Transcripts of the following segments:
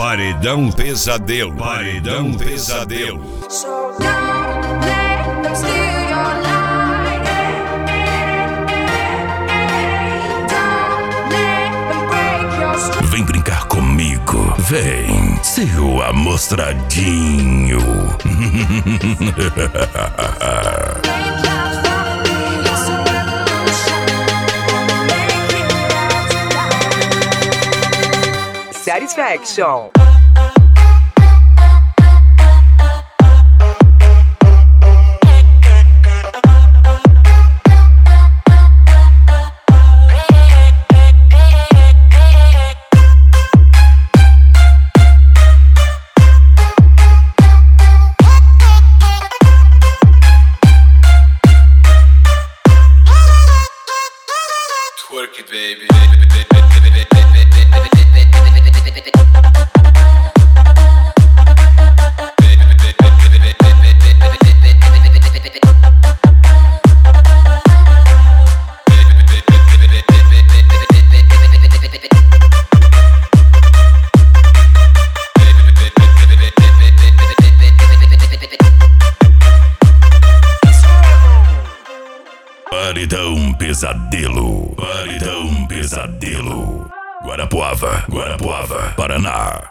Paredão Pesadelo. Paredão Pesadelo. So don't let them steal your light. Don't let them break your strength. Vem brincar comigo, vem, seu amostradinho. Satisfaction. Twerk it, baby. Paredão Pesadelo. Paredão Pesadelo. Guarapuava, Guarapuava, Paraná.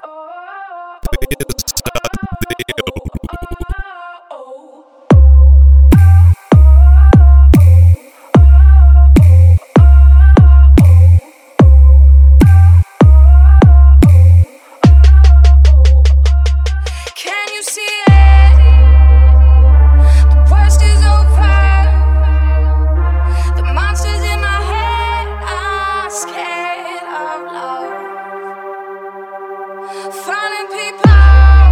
Can you see it? The worst is over. The monsters in my head are scared of love. Falling people,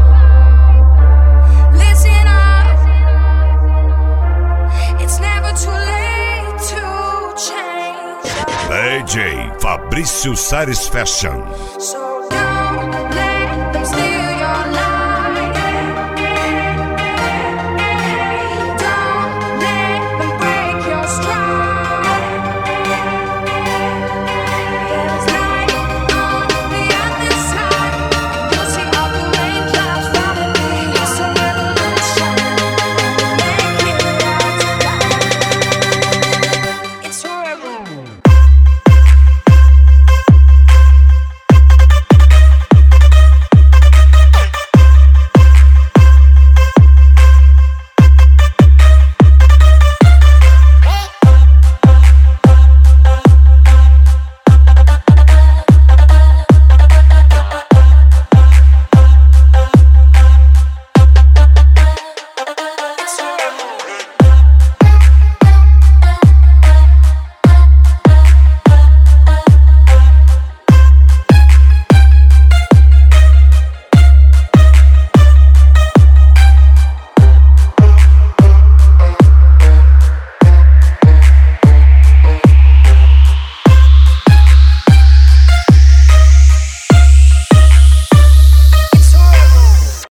listen up. It's never too late to change. DJ Fabrício Satisfaction. So